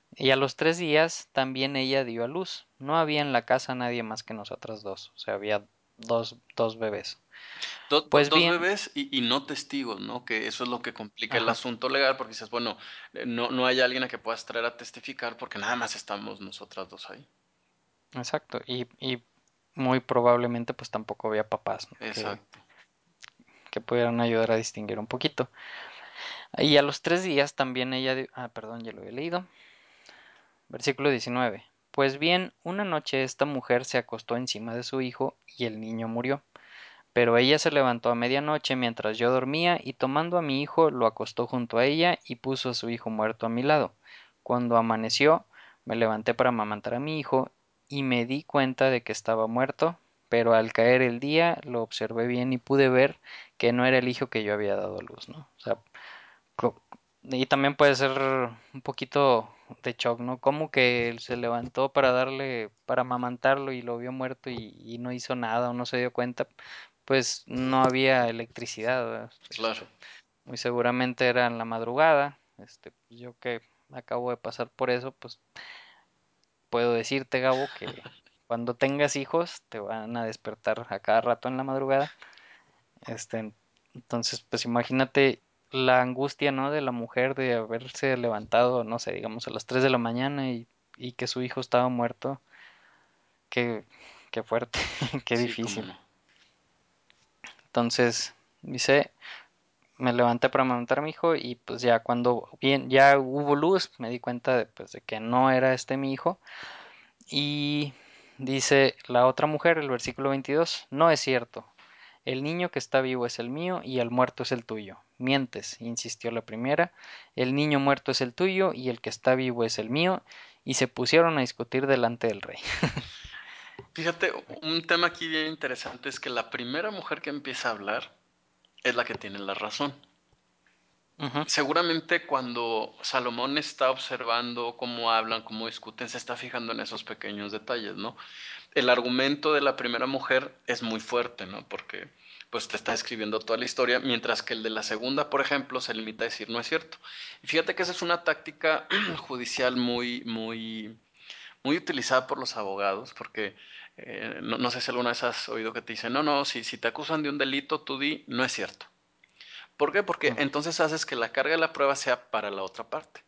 Y a los 3 días también ella dio a luz. No había en la casa nadie más que nosotras dos, o sea, había dos bebés. Pues Dos bien, bebés y no testigos, ¿no? Que eso es lo que complica el ajá, asunto legal, porque dices, bueno, no hay alguien a que puedas traer a testificar porque nada más estamos nosotras dos ahí. exacto. Y muy probablemente pues tampoco había papás, ¿no? Exacto. Que pudieran ayudar a distinguir un poquito. Y a los 3 días también ella dio... Ah, perdón, ya lo he leído. Versículo 19. Pues bien, una noche esta mujer se acostó encima de su hijo y el niño murió. Pero ella se levantó a medianoche mientras yo dormía y tomando a mi hijo lo acostó junto a ella y puso a su hijo muerto a mi lado. Cuando amaneció, me levanté para amamantar a mi hijo y me di cuenta de que estaba muerto, pero al caer el día lo observé bien y pude ver que no era el hijo que yo había dado a luz, ¿no? O sea, y también puede ser un poquito de shock, ¿no? Como que él se levantó para darle, para amamantarlo y lo vio muerto y no hizo nada o no se dio cuenta, pues no había electricidad, ¿verdad? Claro. Muy seguramente era en la madrugada, pues yo que acabo de pasar por eso, pues puedo decirte, Gabo, que cuando tengas hijos te van a despertar a cada rato en la madrugada. Este, entonces, pues imagínate la angustia, ¿no? De la mujer de haberse levantado, no sé, digamos a las 3 de la mañana y que su hijo estaba muerto. Qué, qué fuerte, qué Sí, cómo difícil. no. Entonces, dice, me levanté para amamantar a mi hijo y pues ya cuando bien, ya hubo luz, me di cuenta de, pues, de que no era este mi hijo. Y dice la otra mujer, el versículo 22, no es cierto. El niño que está vivo es el mío y el muerto es el tuyo. Mientes, insistió la primera. El niño muerto es el tuyo y el que está vivo es el mío. Y se pusieron a discutir delante del rey. Fíjate, un tema aquí bien interesante es que la primera mujer que empieza a hablar es la que tiene la razón. Ujú, Seguramente cuando Salomón está observando cómo hablan, cómo discuten, se está fijando en esos pequeños detalles, ¿no? El argumento de la primera mujer es muy fuerte, ¿no? Porque pues te está escribiendo toda la historia, mientras que el de la segunda, por ejemplo, se limita a decir no es cierto. Y fíjate que esa es una táctica judicial muy utilizada por los abogados, porque no sé si alguna vez has oído que te dicen, no, si te acusan de un delito, tú di no es cierto. ¿Por qué? Porque ujú, entonces haces que la carga de la prueba sea para la otra parte.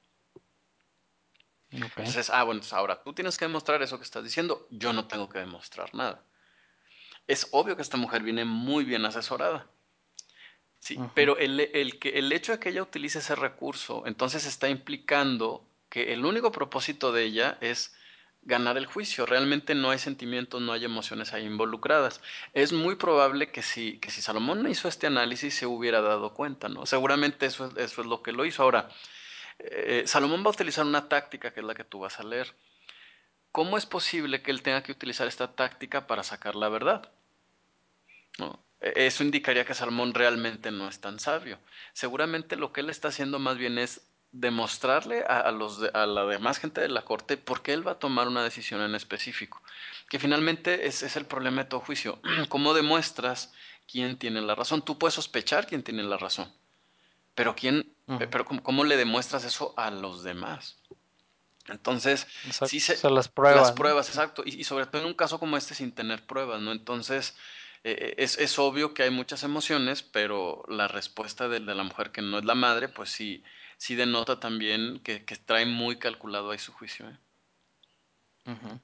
ok, Entonces, bueno, entonces ahora tú tienes que demostrar eso que estás diciendo, yo no tengo que demostrar nada. Es obvio que esta mujer viene muy bien asesorada, sí, ujú, pero el hecho de que ella utilice ese recurso, entonces está implicando que el único propósito de ella es ganar el juicio. Realmente no hay sentimientos, no hay emociones ahí involucradas. Es muy probable que si Salomón no hizo este análisis se hubiera dado cuenta, ¿no? Seguramente eso es lo que lo hizo. Ahora, Salomón va a utilizar una táctica que es la que tú vas a leer. ¿Cómo es posible que él tenga que utilizar esta táctica para sacar la verdad? ¿No? Eso indicaría que Salomón realmente no es tan sabio. Seguramente lo que él está haciendo más bien es demostrarle a la demás gente de la corte por qué él va a tomar una decisión en específico. Que finalmente es el problema de todo juicio. ¿Cómo demuestras quién tiene la razón? Tú puedes sospechar quién tiene la razón, pero ujú. ¿cómo le demuestras eso a los demás? Entonces, Exacto. sí O sea, las las pruebas, ¿no? pruebas, exacto, y sobre todo en un caso como este sin tener pruebas, ¿no? Entonces, es obvio que hay muchas emociones, pero la respuesta de la mujer que no es la madre, pues sí denota también que trae muy calculado ahí su juicio, ¿eh? Ujú.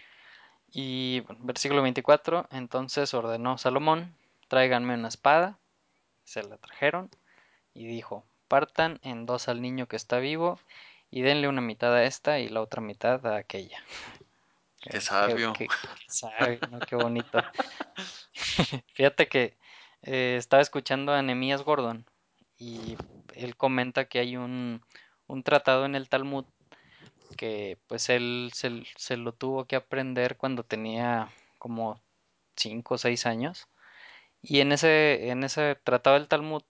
Y bueno, versículo 24, entonces ordenó Salomón, tráiganme una espada, se la trajeron y dijo, partan en dos al niño que está vivo y denle una mitad a esta y la otra mitad a aquella. Qué Qué, sabio. qué sabio, ¿no? Qué bonito. Fíjate que estaba escuchando a Nehemías Gordon y él comenta que hay un tratado en el Talmud que pues él se lo tuvo que aprender cuando tenía como 5 o 6 años. Y en ese tratado del Talmud,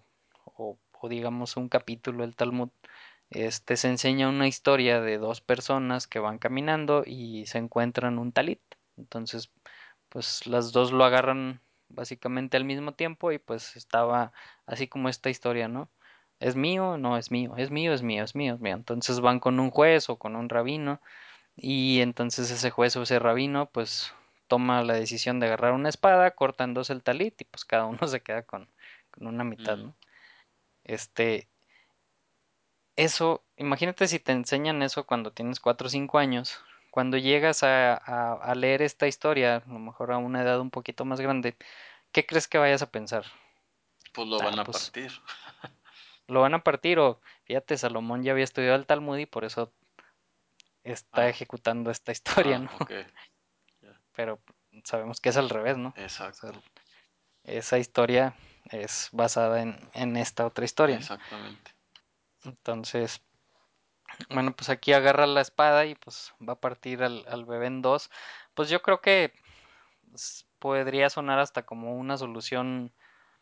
o digamos un capítulo del Talmud, se enseña una historia de dos personas que van caminando y se encuentran un talit. Entonces, pues las dos lo agarran básicamente al mismo tiempo y pues estaba así como esta historia, ¿no? ¿Es mío? No, es mío, es mío, es mío, es mío, es mío. Entonces van con un juez o con un rabino y entonces ese juez o ese rabino pues toma la decisión de agarrar una espada, corta en dos el talit y pues cada uno se queda con una mitad, Mm. ¿no? Este, eso, imagínate si te enseñan eso cuando tienes 4 o 5 años, cuando llegas a leer esta historia, a lo mejor a una edad un poquito más grande, ¿qué crees que vayas a pensar? Pues lo Ah, van a pues partir. lo van a partir o fíjate, Salomón ya había estudiado el Talmud y por eso está Ah, ejecutando esta historia, ¿no? ok. Ya. Pero sabemos que es al revés, ¿no? O sea, Exacto. esa historia es basada en esta otra historia, ¿no? Exactamente. Entonces, bueno, pues aquí agarra la espada y pues va a partir al bebé en dos. Pues yo creo que podría sonar hasta como una solución,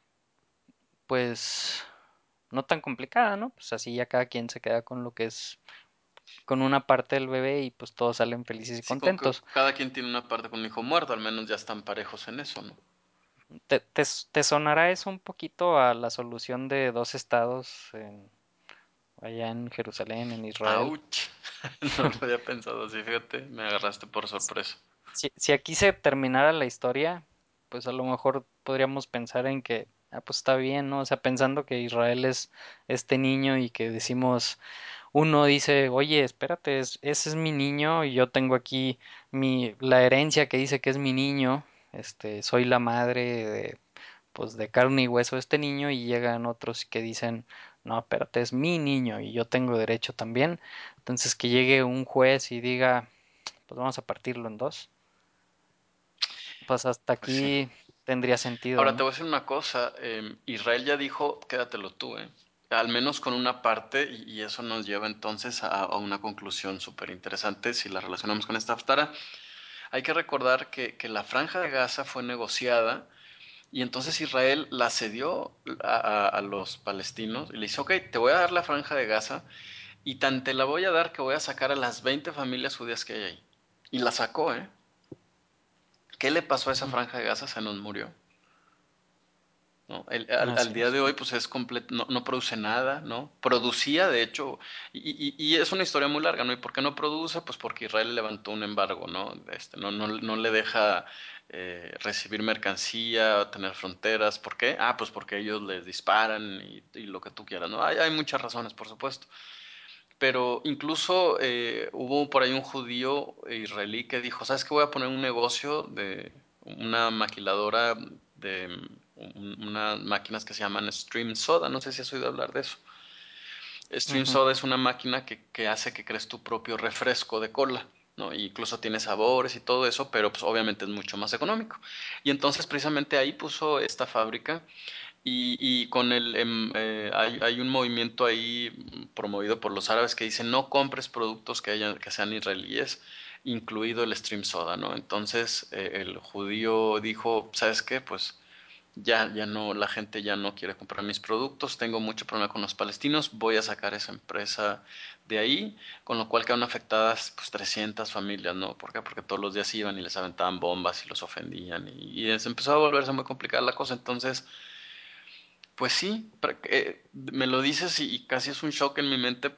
pues, no tan complicada, ¿no? Pues así ya cada quien se queda con lo que es, con una parte del bebé y pues todos salen felices y Sí, con que contentos. cada quien tiene una parte con un hijo muerto, al menos ya están parejos en eso, ¿no? ¿Te sonará eso un poquito a la solución de dos estados allá en Jerusalén, en Israel? ¡Auch! No lo había pensado así, fíjate, me agarraste por sorpresa. Si aquí se terminara la historia, pues a lo mejor podríamos pensar en que, ah, pues está bien, ¿no? O sea, pensando que Israel es este niño y que decimos, uno dice, oye, espérate, ese es mi niño y yo tengo aquí la herencia que dice que es mi niño, soy la madre pues de carne y hueso de este niño y llegan otros que dicen, no, espérate, es mi niño y yo tengo derecho también. Entonces que llegue un juez y diga, pues vamos a partirlo en dos. Pues hasta Pues sí. aquí tendría sentido, Ahora te ¿no? voy a decir una cosa, Israel ya dijo, quédatelo tú, ¿eh? Al menos con una parte, y eso nos lleva entonces a una conclusión súper interesante si la relacionamos con esta Haftara. Hay que recordar que la franja de Gaza fue negociada y entonces Israel la cedió a los palestinos y le dice, ok, te voy a dar la franja de Gaza y tan te la voy a dar que voy a sacar a las 20 familias judías que hay ahí. Y la sacó, ¿eh? ¿Qué le pasó a esa Mm, franja de Gaza? Se nos murió. ¿No? Al así día es. de hoy pues es completo, no, no produce nada, ¿no? Producía de hecho, y es una historia muy larga, ¿no? ¿Y por qué no produce? Pues porque Israel levantó un embargo, ¿no? No le deja recibir mercancía, tener fronteras, ¿por qué? Ah, pues porque ellos les disparan y lo que tú quieras, ¿no? Hay muchas razones, por supuesto. Pero incluso hubo por ahí un judío israelí que dijo, ¿sabes qué? Voy a poner un negocio de una maquiladora de unas máquinas que se llaman Stream Soda. No sé si has oído hablar de eso. Stream Ujú, Soda es una máquina que hace que crees tu propio refresco de cola, ¿no? Y incluso tiene sabores y todo eso, pero pues obviamente es mucho más económico. Y entonces precisamente ahí puso esta fábrica y con hay un movimiento ahí promovido por los árabes que dicen no compres productos que sean israelíes, incluido el stream soda, ¿no? Entonces el judío dijo, ¿sabes qué? Pues ya no, la gente ya no quiere comprar mis productos, tengo mucho problema con los palestinos, voy a sacar esa empresa de ahí, con lo cual quedaron afectadas pues 300 familias, ¿no? ¿Por qué? Porque todos los días iban y les aventaban bombas y los ofendían y se empezó a volverse muy complicada la cosa, entonces pues sí, me lo dices y casi es un shock en mi mente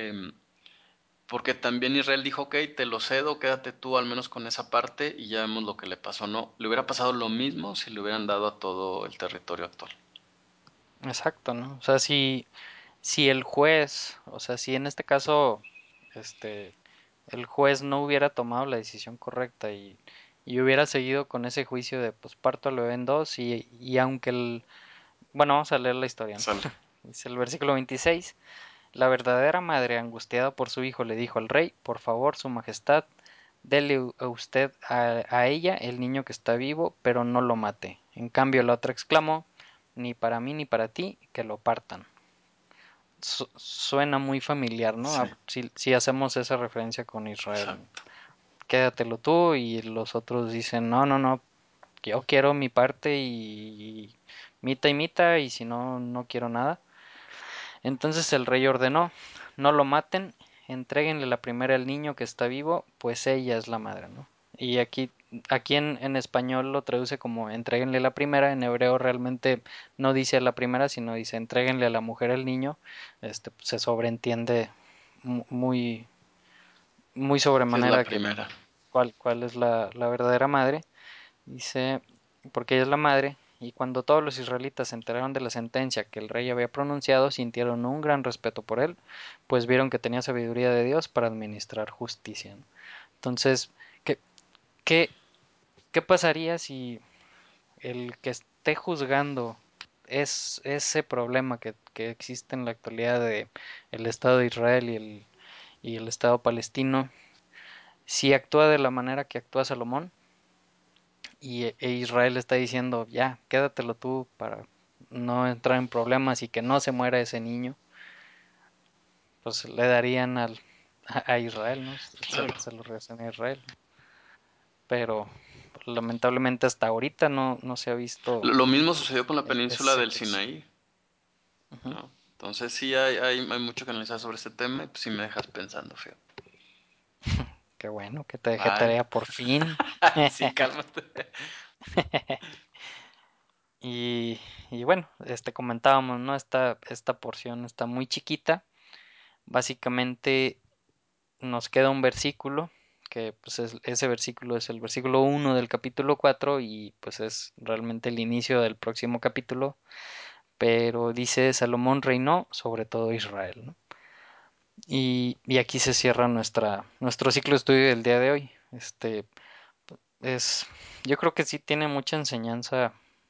porque también Israel dijo, ok, te lo cedo, quédate tú al menos con esa parte y ya vemos lo que le pasó. No, le hubiera pasado lo mismo si le hubieran dado a todo el territorio actual. exacto, ¿no? O sea, si el juez, o sea, si en este caso, este, el juez no hubiera tomado la decisión correcta y hubiera seguido con ese juicio de, pues parto al bebé en dos y aunque bueno, vamos a leer la historia, ¿no? Sale. Dice el versículo 26. La verdadera madre, angustiada por su hijo, le dijo al rey, por favor, su majestad, dele a usted a ella el niño que está vivo, pero no lo mate. En cambio, la otra exclamó, ni para mí ni para ti, que lo partan. Suena muy familiar, ¿no? Sí, Si hacemos esa referencia con Israel. exacto. Quédatelo tú y los otros dicen, no, no, no, yo quiero mi parte y mita y mita y si no, no quiero nada. Entonces el rey ordenó, no lo maten, entréguenle la primera al niño que está vivo, pues ella es la madre, ¿no? Y aquí en español lo traduce como entréguenle la primera. En hebreo realmente no dice a la primera, sino dice entréguenle a la mujer el niño. Pues, se sobreentiende muy, muy Que es la sobremanera que primera. cuál es la verdadera madre. Dice, porque ella es la madre, y cuando todos los israelitas se enteraron de la sentencia que el rey había pronunciado, sintieron un gran respeto por él, pues vieron que tenía sabiduría de Dios para administrar justicia, ¿no? Entonces, ¿qué, qué, qué pasaría si el que esté juzgando es ese problema que existe en la actualidad de el Estado de Israel y el Estado palestino, si actúa de la manera que actúa Salomón? E Israel está diciendo, ya, quédatelo tú para no entrar en problemas y que no se muera ese niño, pues le darían a Israel, ¿no? Claro. Se lo regresan a Israel. Pero lamentablemente hasta ahorita no se ha visto Lo mismo sucedió con la península ese del caso. Sinaí, Ujú. ¿no? Entonces sí hay mucho que analizar sobre este tema y pues sí me dejas pensando, fíjate. Qué bueno que te dejé Ay, tarea por fin. sí, cálmate. Y, y bueno, comentábamos, ¿no? Esta porción está muy chiquita. Básicamente nos queda un versículo, que pues ese versículo es el versículo 1 del capítulo 4 y pues es realmente el inicio del próximo capítulo, pero dice Salomón reinó sobre todo Israel, ¿no? Y aquí se cierra nuestro ciclo de estudio del día de hoy. Es, yo creo que sí tiene mucha enseñanza,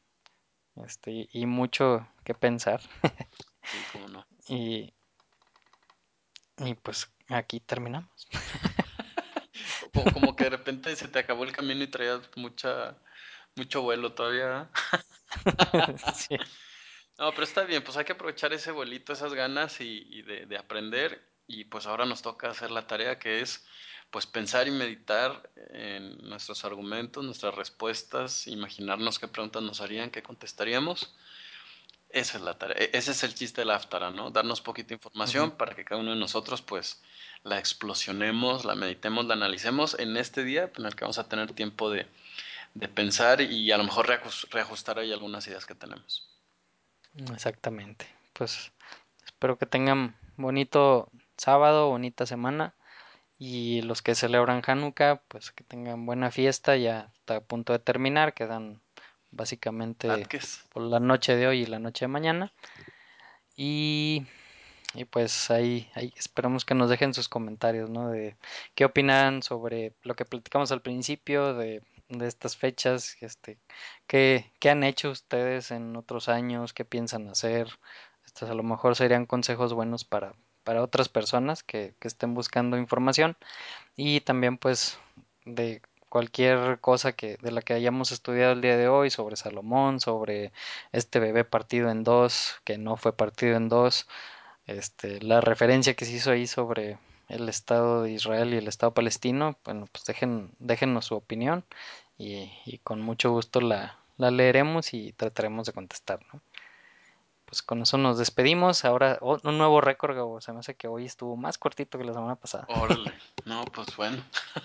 y mucho que pensar. Sí, cómo no. Y, y pues aquí terminamos. Como que de repente se te acabó el camino y traías mucho vuelo todavía. Sí. No, pero está bien, pues hay que aprovechar ese vuelito, esas ganas y de aprender. Y pues ahora nos toca hacer la tarea que es pues pensar y meditar en nuestros argumentos, nuestras respuestas, imaginarnos qué preguntas nos harían, qué contestaríamos. Esa es la tarea, ese es el chiste de la Aftara, ¿no? Darnos poquita información Ujú. para que cada uno de nosotros pues la explosionemos, la meditemos, la analicemos en este día en el que vamos a tener tiempo de pensar y a lo mejor reajustar ahí algunas ideas que tenemos. Exactamente. Pues espero que tengan bonito sábado, bonita semana. Y los que celebran Hanukkah, pues que tengan buena fiesta. Ya está a punto de terminar. Quedan básicamente Latkes. por la noche de hoy y la noche de mañana. Y, y pues ahí esperamos que nos dejen sus comentarios, ¿no? De qué opinan sobre lo que platicamos al principio de estas fechas, qué han hecho ustedes en otros años, qué piensan hacer. Estos a lo mejor serían consejos buenos para otras personas que estén buscando información. Y también pues de cualquier cosa de la que hayamos estudiado el día de hoy, sobre Salomón, sobre este bebé partido en dos, que no fue partido en dos, la referencia que se hizo ahí sobre el Estado de Israel y el Estado palestino. Bueno, pues déjennos su opinión y con mucho gusto la leeremos y trataremos de contestar, ¿no? Pues con eso nos despedimos. Ahora un nuevo récord, Gabo. Se me hace que hoy estuvo más cortito que la semana pasada. Órale. No, pues bueno.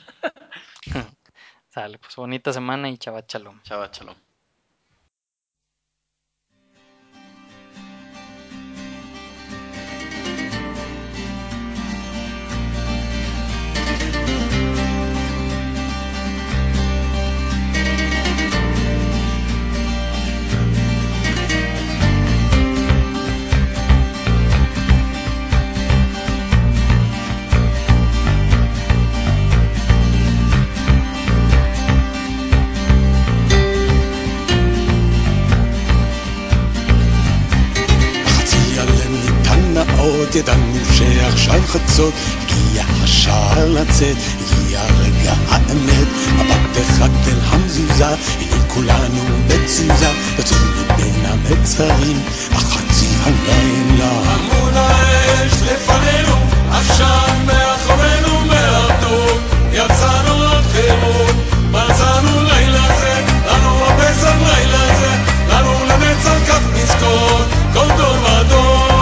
Sale, pues bonita semana y chava chalom. Chava, chalón. ידענו שעכשיו חצות, הגיע השעה לצאת, הגיע רגע האמת, מבט אחד אל המזוזה, הנה כולנו בתזוזה, יוצאים מבין המצרים, החצי הלילה. עמוד האש לפנינו, עשן מאחורינו מהרדות, יצאנו לחירות, מצאנו לילה זה, לנו הפסח לילה זה, לנו לנצח כך נזכור, כל דור ודור.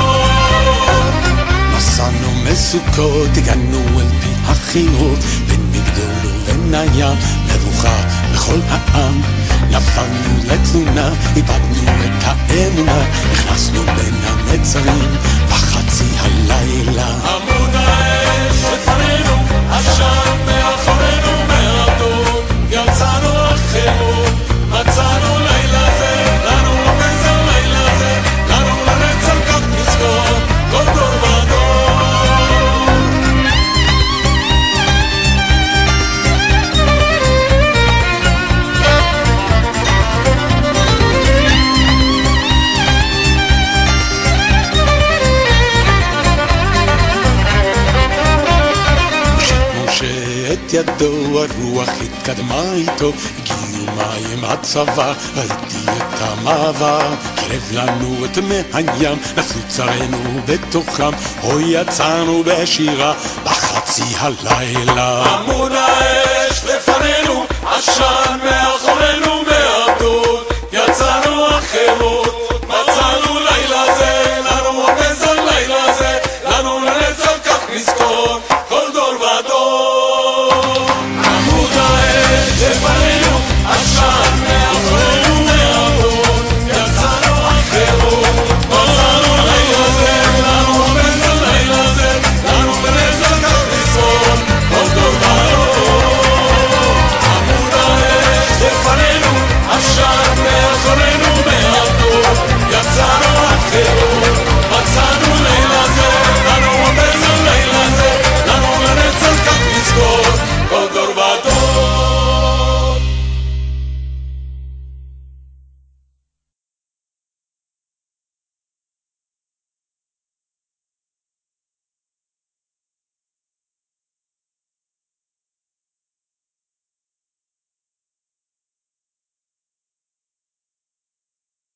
נסענו מסוכות, הגענו אל פי החירות, בין מגדול ובין הים, שוחה בכל העם. נפלנו לתלונה, איבדנו את האמונה, נכנסנו בין המצרים בחצי הלילה. עמוד האש לפנינו, עשן מאחורינו, מהאדום יצאנו לחירות, מצאנו לילה זה, לנו לנצח לילה זה, לנו לנצח כך נזכור, כל דור ודור. את ידו הרוח התקדמה איתו, הגיעו מים הצבא, ראיתי את המעבר, קירב לנו את מי הים, נפלו צרינו בתוכם, הו יצאנו בשירה בחצי הלילה. עמוד האש